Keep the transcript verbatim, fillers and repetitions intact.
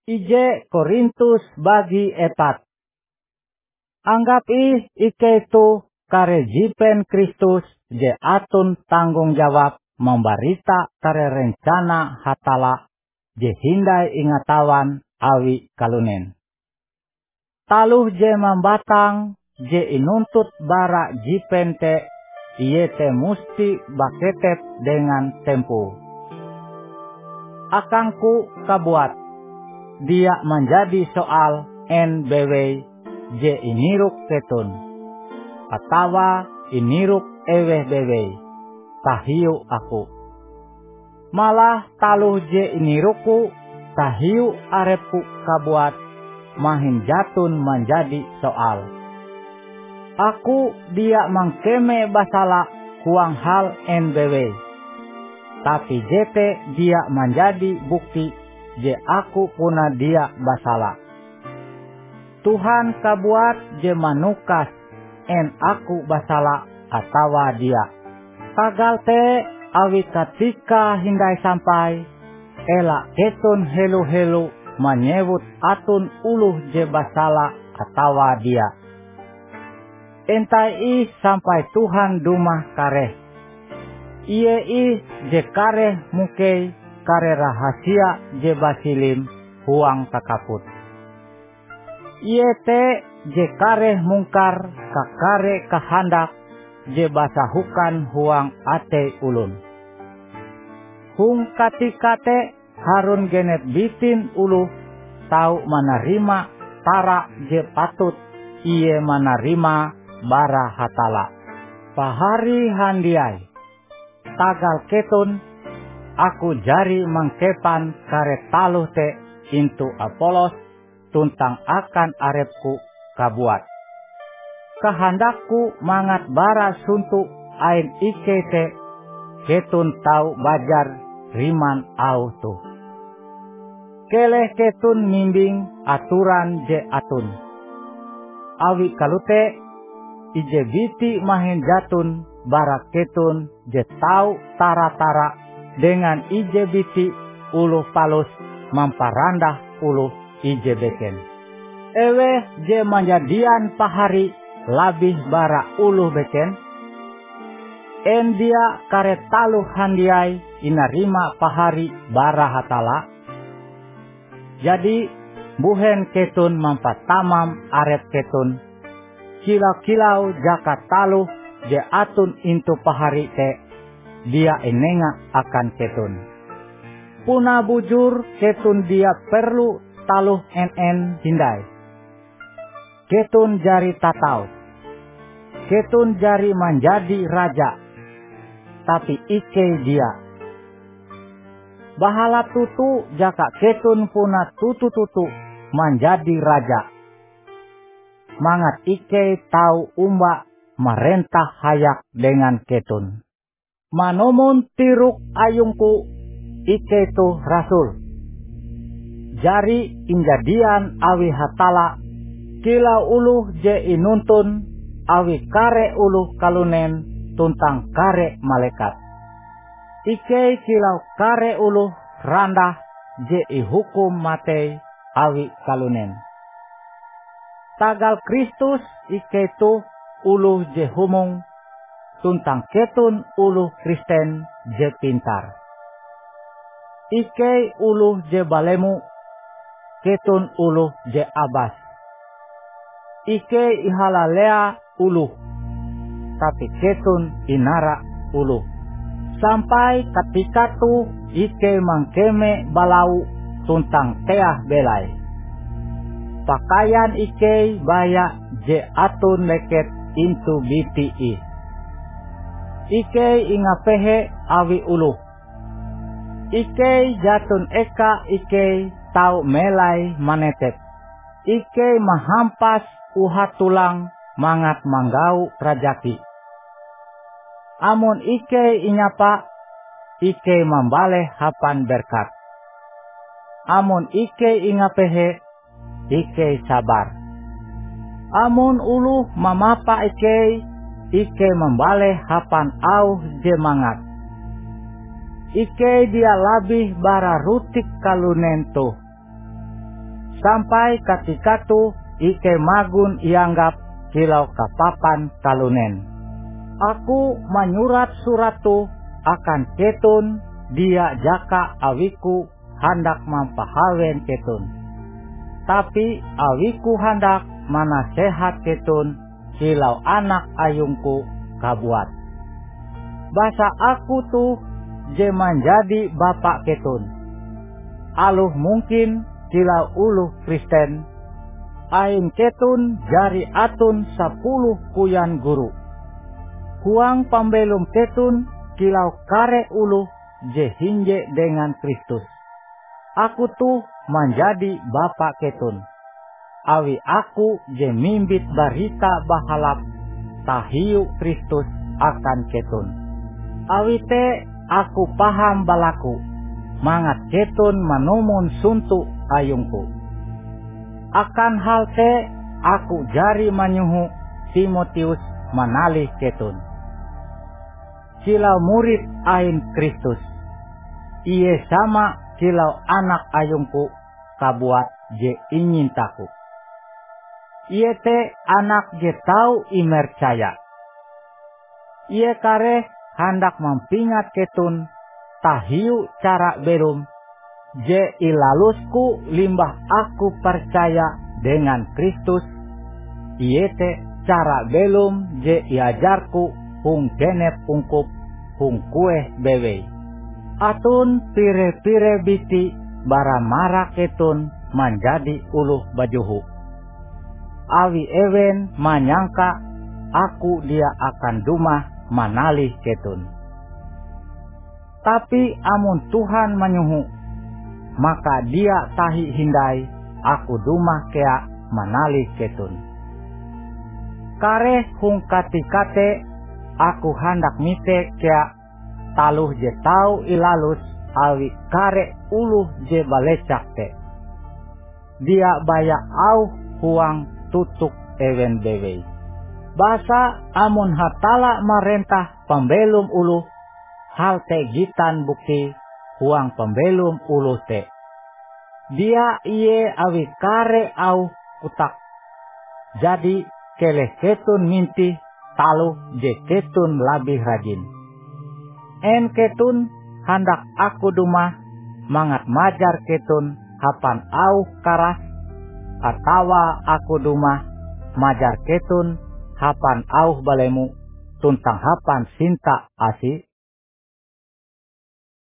Ije Korintus bagi epat. Anggap ih ike tu kare jipen Kristus je atun tanggung jawab membarita kare rencana hatala je hindai ingatawan awi kalunen. Taluh je membatang je inuntut bara jipen te iye te musti baketet dengan tempu. Akangku kabuat dia menjadi soal N B W je iniruk ketun atawa iniruk eweh bewe tahiu aku malah taluh je iniruku tahiu arepku kabuat mahin jatun menjadi soal. Aku dia mangkeme basala kuang hal N B W, tapi jete dia menjadi bukti je aku puna dia basala. Tuhan kabuat je manukas en aku basala atawa dia. Tagal te awi ketika hindai sampai ela ketun helu-helu menyebut atun uluh je basala atawa dia. Entai ih sampai Tuhan dumah kareh. Iye ih je kareh mukei kare rahasia je basilim huang takaput. Iye te je kare mungkar kakare kahandak je basahukan huang ate ulun. Hung katikate harun genet bitin ulu tau menerima tara je patut iye menerima bara hatala. Pahari handiai tagal ketun aku jari mangkepan kare taluh te intu Apolos tuntang akan arepku kabuat. Kehendakku mangat bara suntu ain ike te ketun tau bajar riman au tu. Keleh ketun mimbing aturan je atun. Awi kalute ije biti mahin jatun bara ketun je tau tara-tara dengan ije biti uluh palus mamparandah uluh ije beken. Ewe je manjadian pahari labih bara uluh beken. En dia kare taluh handiai inarima pahari bara hatala. Jadi buhen ketun mampatamam arep ketun. Kilau-kilau jaka taluh je atun intu pahari te dia enenga akan ketun. Puna bujur ketun dia perlu taluh en-en hindai. Ketun jari tatau. Ketun jari menjadi raja. Tapi ike dia. Bahala tutu jaka ketun puna tutu-tutu menjadi raja. Mangat ike tau umba merentah hayak dengan ketun. Manomun tiruk ayungku ike tu rasul. Jari injadian awi hatala kilau uluh je inuntun awi kare uluh kalunen tuntang kare malaikat. Ike kilau kare uluh randah je ihukum matei awi kalunen. Tagal Kristus ike tu uluh je humung tuntang ketun uluh Kristen je pintar. Ike uluh je balemu, ketun uluh je abas. Ike ihalalea uluh, tapi ketun inara uluh. Sampai ketika tu ike mangkeme balau tuntang teah belai. Pakaian ike baya je atun leket intu biti i. Ike ingapehe awi uluh. Ike jatun eka ike tau melai manetet. Ike mahampas uhat tulang mangat manggau rajaki. Amun ike inyapa, ike membaleh hapan berkat. Amun ike ingapehe, ike sabar. Amun uluh mamapa ike, ike membaleh hapan au jemangat. Ike dia labih bara rutik kalunen tuh. sampai ketika tu ike magun ianggap kilau kapapan kalunen. Aku menyurat surat tu akan ketun, dia jaka awiku hendak mampahawen ketun. Tapi awiku hendak manasehat ketun kilau anak ayungku kabuat. Basa aku tuh je menjadi bapak ketun. Aluh mungkin kilau uluh Kristen, aing ketun jari atun sepuluh kuyan guru. Huang pambelum ketun kilau kare uluh je hinje dengan Kristus. Aku tuh menjadi bapak ketun. Awi aku je mimbit barita bahalap tahiu Kristus akan ketun. Awi te aku paham balaku, mangat ketun manumun suntuk ayungku. Akan hal te aku jari manyuhu Timotius manalih ketun. Kilau murid ain Kristus, iye sama kilau anak ayungku kabuat je ingin taku. Iye te anak je tau imercaya. Iye kare hendak mempingat ketun tahiu cara berum je ilalusku limbah aku percaya dengan Kristus. Iye te cara belum je iajarku hung genep ungkup hung kueh bewe. Atun pire-pire biti bara mara ketun menjadi uluh bajuhu. Awi ewen menyangka aku dia akan dumah manalih ketun. Tapi amun Tuhan menyuhu, maka dia tahi hindai aku dumah kea manalih ketun. Kare hung kati-kate aku hendak mite kea taluh je tau ilalus awi kare uluh je balecak te. Dia baya au huang tutuk ewen bewe. Basa amun hatala marentah pembelum uluh, hal te gitan bukti huang pembelum uluh te. Dia iye awi kare au kutak. Jadi keleh ketun minti taluh je ketun labih rajin. En ketun hendak aku dumah mangat majar ketun hapan au karas, atawa aku dumah majar ketun hapan au balemu tuntang hapan sinta asi.